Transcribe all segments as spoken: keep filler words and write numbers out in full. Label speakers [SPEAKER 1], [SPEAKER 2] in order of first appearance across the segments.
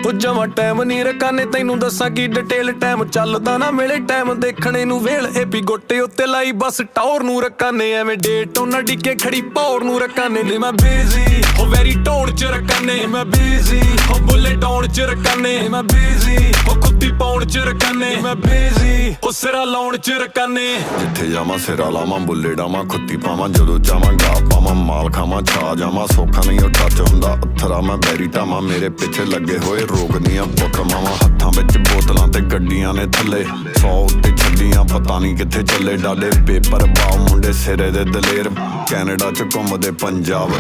[SPEAKER 1] ਉਹ ਜਮਾਂ ਟਾਈਮ ਨੀ ਰਕਾਨੇ ਤੈਨੂੰ ਦੱਸਾਂ ਕੀ ਡਿਟੇਲ ਟਾਈਮ ਚੱਲਦਾ ਨਾ ਮਿਲੇ ਟਾਈਮ ਦੇਖਣੇ ਨੂੰ ਵੇਲ ਇਹ ਵੀ ਗੋਟੇ ਉੱਤੇ ਲਾਈ ਬਸ ਟੌਰ ਨੂੰ ਰਕਾਨੇ ਐਵੇਂ ਡੇਟ ਉਹਨਾਂ ਡਿੱਕੇ ਖੜੀ ਪੌਰ ਨੂੰ ਰਕਾਨੇ ਨੇ ਮੈਂ ਬਿਜ਼ੀ ਹੋ ਵੈਰੀ ਟੌਰ ਚ ਰਕਾਨੇ ਮੈਂ ਬਿਜ਼ੀ ਹੋ ਬੁੱਲੇ ਡਾਉਣ ਚ ਰਕਾਨੇ ਮੈਂ ਬਿਜ਼ੀ ਹੋ ਕੁੱਤੀ ਪਾਉਣ ਚ ਰਕਾਨੇ ਮੈਂ ਬਿਜ਼ੀ ਹੋ ਸਿਰਾ ਲਾਉਣ ਚ ਰਕਾਨੇ
[SPEAKER 2] ਜਿੱਥੇ ਜਾਵਾਂ ਸਿਰਾ ਲਾਵਾਂ ਬੁੱਲੇ ਡਾਵਾਂ ਖੁੱਤੀ ਪਾਵਾਂ ਜਦੋਂ ਚਾਵਾਂ ਗਾ ਪਾਵਾਂ ਮਾਲ ਖਾਵਾਂ ਛਾ ਜਾਵਾਂ ਸੌਖਾ ਨਹੀਂ ਉਹ ਟੱਚ ਹੁੰਦਾ ਅੱਥਰਾ ਮੈਂ ਬੈਰੀ ਟਾਵਾਂ ਮੇਰੇ ਪਿੱਛੇ ਲੱਗੇ ਹੋਏ ਰੋਗ ਦੀਆਂ ਪੁੱਤ ਮਾਵਾਂ ਹੱਥਾਂ ਵਿੱਚ ਬੋਤਲਾਂ ਤੇ ਗੱਡੀਆਂ ਨੇ ਥੱਲੇ ਸੌ ਉੱਤੇ ਛੱਡੀਆਂ ਪਤਾ ਨਹੀਂ ਕਿੱਥੇ ਚੱਲੇ ਡਾਲੇ ਪੇਪਰ ਬਾਉ ਮੁੰਡੇ ਸਿਰੇ ਦੇ ਦਲੇਰ ਕੈਨੇਡਾ ਚ ਘੁੰਮਦੇ ਪੰਜਾਬ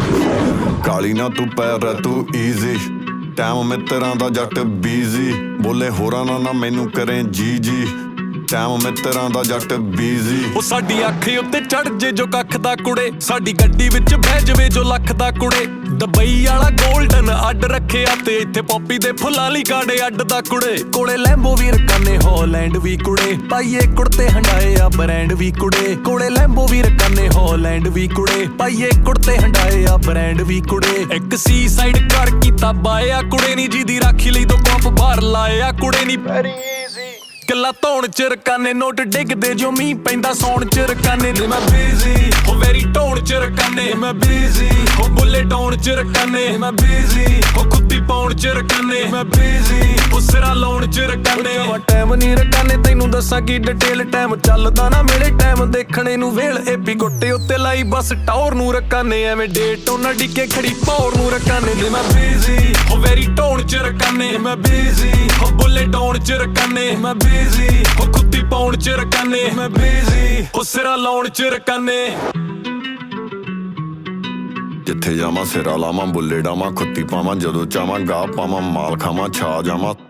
[SPEAKER 2] ਕਾਲੀ ਨਾ ਤੂੰ ਪੈਰ ਤੂੰ ਈਜ਼ੀ ਟਾਈਮ ਮਿੱਤਰਾਂ ਦਾ ਜੱਟ ਬੀਜ਼ੀ ਬੋਲੇ ਹੋਰਾਂ ਨਾ ਨਾ ਮੈਨੂੰ ਕਰੇ ਜੀ ਜੀ ਟਾਈਮ ਮਿੱਤਰਾਂ ਦਾ ਜੱਟ ਬੀਜ਼ੀ
[SPEAKER 1] ਉਹ ਸਾਡੀ ਅੱਖ ਉੱਤੇ ਚੜ ਜੇ ਜੋ ਕੱਖ ਦਾ ਕੁੜੇ ਸਾਡੀ ਗੱਡੀ ਵਿੱਚ ਬਹਿ ਜਵੇ ਜੋ ਲੱਖ ਦਾ ਕੁੜੇ ਦੁਬਈ ਵਾਲਾ ਗੋਲਡਨ ਅੱਡ ਰੱਖਿਆ ਤੇ ਇੱਥੇ ਪੋਪੀ ਦੇ ਫੁੱਲਾਂ ਲਈ ਕਾੜੇ ਅੱਡ ਦਾ ਕੁੜੇ ਕੋਲੇ ਲੈਂਬੋ ਵੀਰ ਕਾਨੇ ਹਾਲੈਂਡ ਵੀ ਕੁੜੇ ਪਾਈਏ ਕੁੜਤੇ ਹੰਡਾਏ ਆ ਬ੍ਰਾਂਡ ਵੀ ਕੁੜੇ ਕੋਲੇ ਲੈਂਬੋ ਵੀਰ ਕਾਨੇ ਹਾਲੈਂਡ ਵੀ ਕੁੜੇ ਪਾਈਏ ਕੁੜਤੇ ਹੰਡਾਏ ਆ ਬ੍ਰਾਂਡ ਵੀ ਕੁੜੇ ਇੱਕ ਸੀ ਸਾਈਡ ਕਰ ਕੀਤਾ ਬਾਇਆ ਕੁੜੇ ਨੀ ਜਿਹਦੀ ਰਾਖੀ ਲਈ ਦੋ ਕੱਪ ਬਾਹਰ ਲਾਇਆ ਕੁੜੇ ਨੀ ਪੈਰੀ ਕੱਲਾ ਧੌਣ ਚ ਰਕਾਨੇ ਨੋਟ ਡਿੱਗਦੇ ਜੋ ਮੀਂਹ ਪੈਂਦਾ ਸੌਣ ਚ ਰਕਾਨੇ ਨੇ ਮੈਂ ਬਿਜ਼ੀ ਹੋ ਵੈਰੀ ਟੌਰ ਚ ਰਕਾਨੇ ਮੈਂ ਬਿਜ਼ੀ ਹੋ ਬੁੱਲੇ ਡਾਉਣ ਚ ਰਕਾਨੇ ਮੈਂ ਬਿਜ਼ੀ ਹੋ ਕੁੱਤੀ ਪਾਉਣ ਚ ਰਕਾਨੇ ਮੈਂ ਬਿਜ਼ੀ ਹੋ ਸਿਰਾ ਲਾਉਣ ਚ ਰਕਾਨੇ ਟਾਈਮ ਨੀ ਰਕਾਨੇ ਤੈਨੂੰ ਦੱਸਾਂ ਕੀ ਡਿਟੇਲ ਟਾਈਮ ਚੱਲਦਾ ਨਾ ਮਿਲੇ ਟਾਈਮ ਦੇਖਣੇ ਨੂੰ ਵੇਲ ਇਹ ਵੀ ਗੋਟੇ ਉੱਤੇ ਲਾਈ ਬਸ ਟੌਰ ਨੂੰ ਰਕਾਨੇ ਐਵੇਂ ਡੇਟ ਉਹਨਾਂ ਡਿੱਕੇ ਖੜੀ ਪੌਰ ਨੂੰ ਰਕਾਨੇ ਨੇ ਮੈਂ ਬਿਜ਼ੀ ਹੋ ਵੈਰੀ ਟੌਰ ਚ ਰਕਾਨੇ ਮੈਂ ਬਿਜ਼ੀ ਹੋ ਬੁੱਲੇ ਡਾਉਣ ਚ ਰਕਾਨੇ ਮੈਂ ਬਿਜ਼ੀ ਹੋ ਕੁੱਤੀ ਪਾਉਣ ਚ ਰਕਾਨੇ ਮੈਂ ਬਿਜ਼ੀ ਹੋ ਸਿਰਾ ਲਾਉਣ ਚ ਰਕਾਨੇ
[SPEAKER 2] ਜਿੱਥੇ ਜਾਵਾਂ ਸਿਰਾ ਲਾਵਾਂ ਬੁੱਲੇ ਡਾਵਾਂ ਖੁੱਤੀ ਪਾਵਾਂ ਜਦੋਂ ਚਾਵਾਂ ਗਾ ਪਾਵਾਂ ਮਾਲ ਖਾਵਾਂ ਛਾ ਜਾਵਾਂ